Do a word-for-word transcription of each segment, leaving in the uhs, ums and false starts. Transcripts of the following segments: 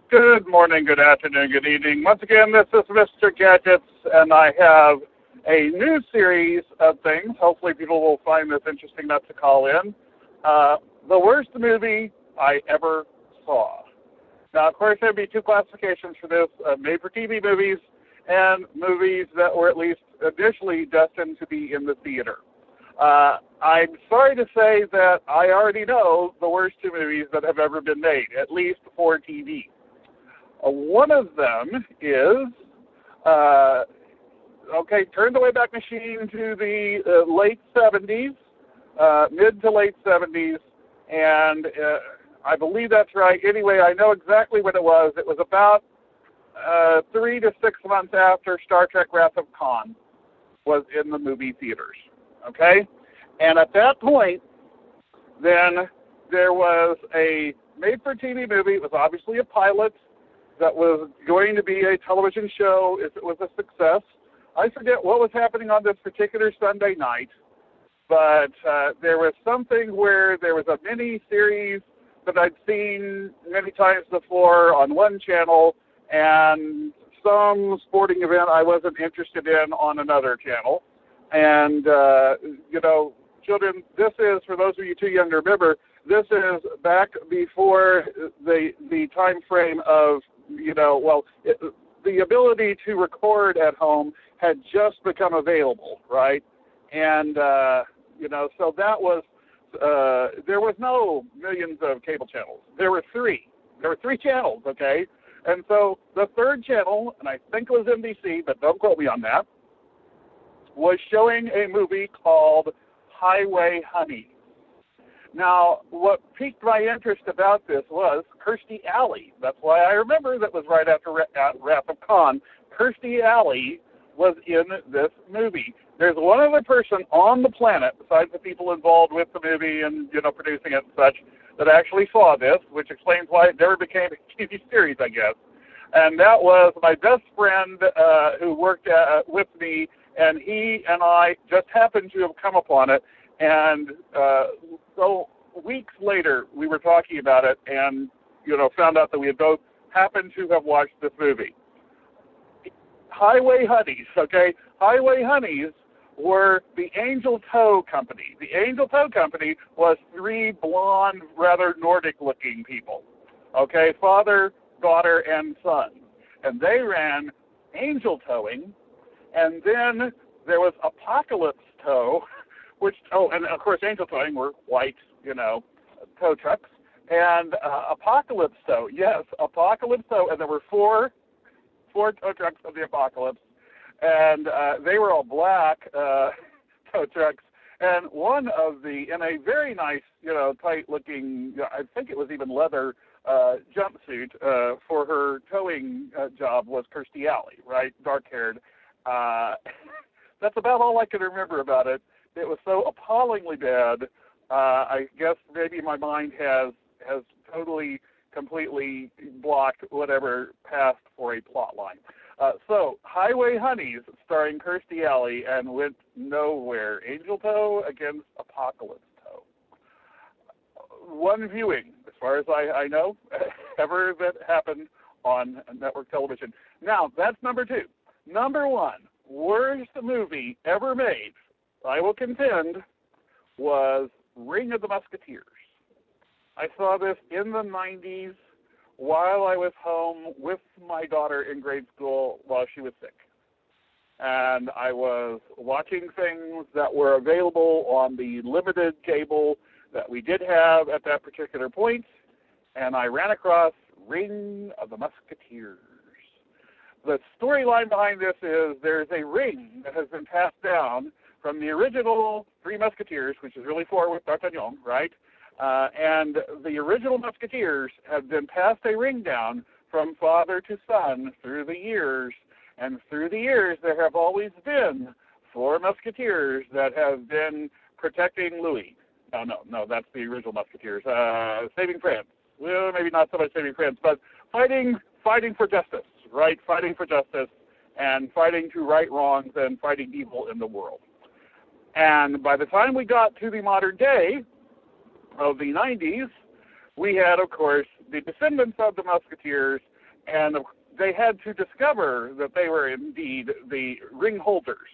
Good morning, good afternoon, good evening. Once again, this is Mister Gadgets, and I have a new series of things. Hopefully people will find this interesting enough to call in. Uh, the worst movie I ever saw. Now, of course, there would be two classifications for this, uh, made-for-T V movies and movies that were at least initially destined to be in the theater. Uh, I'm sorry to say that I already know the worst two movies that have ever been made, at least for T V. Uh, one of them is, uh, okay, turn the Wayback Machine to the uh, late seventies, uh, mid to late seventies, and uh, I believe that's right. Anyway, I know exactly when it was. It was about uh, three to six months after Star Trek Wrath of Khan was in the movie theaters, okay? And at that point, then there was a made-for-T V movie. It was obviously a pilot that was going to be a television show if it was a success. I forget what was happening on this particular Sunday night, but uh, there was something where there was a mini-series that I'd seen many times before on one channel and some sporting event I wasn't interested in on another channel. And, uh, you know, children, this is, for those of you too young to remember, this is back before the the time frame of, you know, well, it, the ability to record at home had just become available, right? And, uh, you know, so that was, uh, there was no millions of cable channels. There were three. There were three channels, okay? And so the third channel, and I think it was N B C, but don't quote me on that, was showing a movie called Highway Honey. Now, what piqued my interest about this was Kirstie Alley. That's why I remember that was right after Wrath of Khan. Kirstie Alley was in this movie. There's one other person on the planet, besides the people involved with the movie and, you know, producing it and such, that actually saw this, which explains why it never became a T V series, I guess. And that was my best friend uh, who worked uh, with me, and he and I just happened to have come upon it. And uh, so weeks later, we were talking about it and, you know, found out that we had both happened to have watched this movie. Highway Honeys, okay? Highway Honeys were the Angel Tow Company. The Angel Tow Company was three blonde, rather Nordic-looking people, okay? Father, daughter, and son. And they ran Angel Towing, and then there was Apocalypse Tow, which, oh, and of course, Angel Towing were white, you know, tow trucks. And uh, Apocalypse Tow, yes, Apocalypse Tow, and there were four, four tow trucks of the Apocalypse, and uh, they were all black uh, tow trucks. And one of the, in a very nice, you know, tight-looking, I think it was even leather uh, jumpsuit uh, for her towing uh, job was Kirstie Alley, right, dark-haired. Uh, that's about all I can remember about it. It was so appallingly bad. Uh, I guess maybe my mind has has totally, completely blocked whatever passed for a plot line. Uh, so, Highway Honeys, starring Kirstie Alley, and went nowhere. Angel Tow against Apocalypse Tow. One viewing, as far as I, I know, ever that happened on network television. Now, that's number two. Number one, worst movie ever made, I will contend, was Ring of the Musketeers. I saw this in the nineties while I was home with my daughter in grade school while she was sick. And I was watching things that were available on the limited cable that we did have at that particular point, and I ran across Ring of the Musketeers. The storyline behind this is there's a ring that has been passed down from the original Three Musketeers, which is really four with D'Artagnan, right? Uh, and the original Musketeers have been passed a ring down from father to son through the years. And through the years, there have always been four Musketeers that have been protecting Louis. No, no, no, that's the original Musketeers. Uh, saving France. Well, maybe not so much saving France, but fighting, fighting for justice, right? Fighting for justice and fighting to right wrongs and fighting evil in the world. And by the time we got to the modern day of the nineties, we had, of course, the descendants of the Musketeers And they had to discover that they were indeed the ring holders.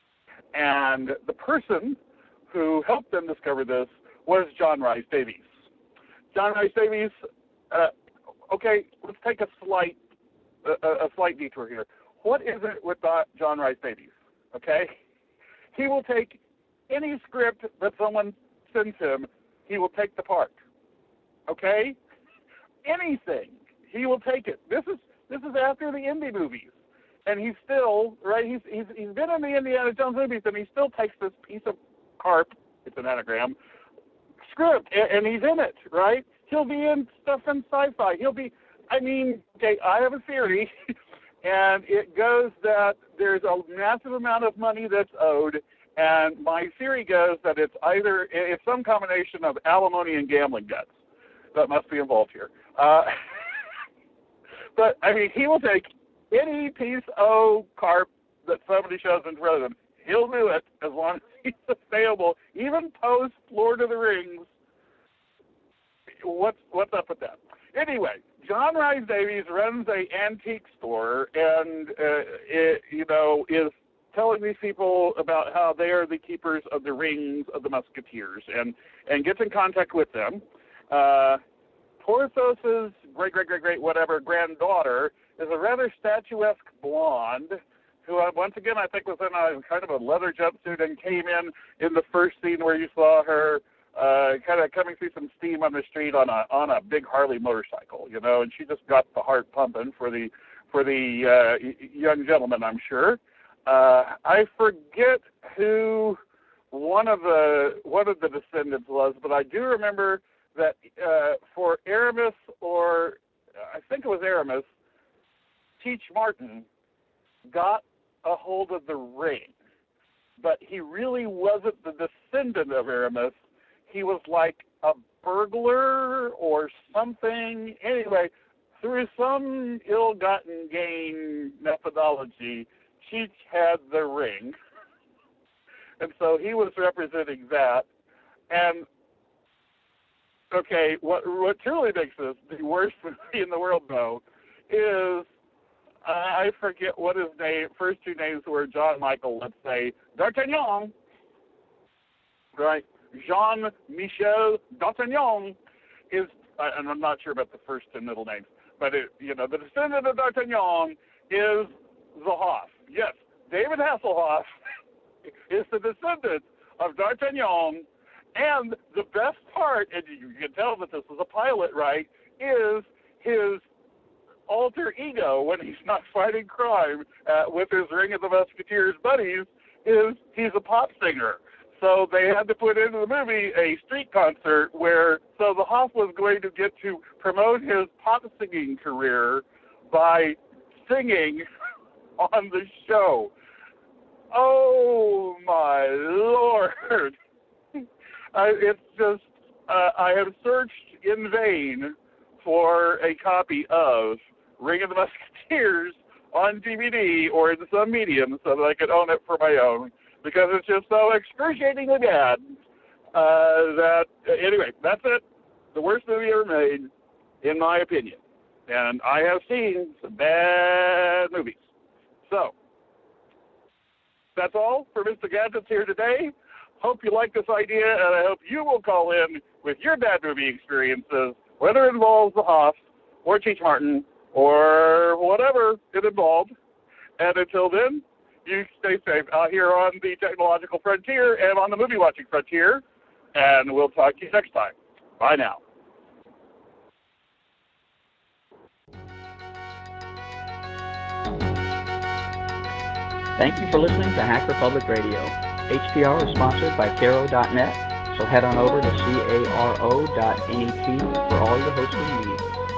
And the person who helped them discover this was John Rhys Davies. John Rhys Davies, uh, okay, let's take a slight a, a slight detour here. What is it with John Rhys Davies? Okay, he will take any script that someone sends him, he will take the part. Okay, anything, he will take it. This is this is after the indie movies, and he's still right. He's he's he's been in the Indiana Jones movies, and he still takes this piece of carp. It's an anagram script, and, and he's in it. Right? He'll be in stuff in sci-fi. He'll be. I mean, okay, I have a theory, and it goes that there's a massive amount of money that's owed, and my theory goes that it's either it's some combination of alimony and gambling debts that must be involved here. Uh, but I mean, he will take any piece of carp that somebody shows in front of him. He'll do it as long as he's available, even post Lord of the Rings. What's what's up with that? Anyway, John Rhys Davies runs a antique store, and uh, it, you know, is telling these people about how they are the keepers of the rings of the Musketeers, and and gets in contact with them. Uh, Porthos's great great great great whatever granddaughter is a rather statuesque blonde, who uh, once again I think was in a kind of a leather jumpsuit and came in in the first scene where you saw her. Uh, kind of coming through some steam on the street on a on a big Harley motorcycle, you know, and she just got the heart pumping for the for the uh, young gentleman, I'm sure. Uh, I forget who one of the one of the descendants was, but I do remember that uh, for Aramis, or I think it was Aramis, Cheech Martin got a hold of the ring, but he really wasn't the descendant of Aramis. He was like a burglar or something. Anyway, through some ill-gotten gain methodology, Cheech had the ring. And so he was representing that. And, okay, what what truly makes this the worst movie in the world, though, is, uh, I forget what his name, first two names were John Michael, let's say, D'Artagnan, right? Jean-Michel D'Artagnan is, uh, and I'm not sure about the first and middle names, but, it, you know, the descendant of D'Artagnan is the Hoff. Yes, David Hasselhoff is the descendant of D'Artagnan, and the best part, and you can tell that this was a pilot, right, is his alter ego when he's not fighting crime uh, with his Ring of the Musketeers buddies is he's a pop singer. So they had to put into the movie a street concert where, so the Hoff was going to get to promote his pop singing career by singing on the show. Oh, my Lord. I, it's just, uh, I have searched in vain for a copy of Ring of the Musketeers on D V D or in some medium so that I could own it for my own, because it's just so excruciatingly bad uh, that, anyway, that's it. The worst movie ever made, in my opinion. And I have seen some bad movies. So, that's all for Mister Gadgets here today. Hope you like this idea, and I hope you will call in with your bad movie experiences, whether it involves the Hoff or Cheech Martin or whatever it involved. And until then, you stay safe out here on the technological frontier and on the movie-watching frontier, and we'll talk to you next time. Bye now. Thank you for listening to Hacker Public Radio. H P R is sponsored by Caro dot net, so head on over to caro dot net for all your hosting needs.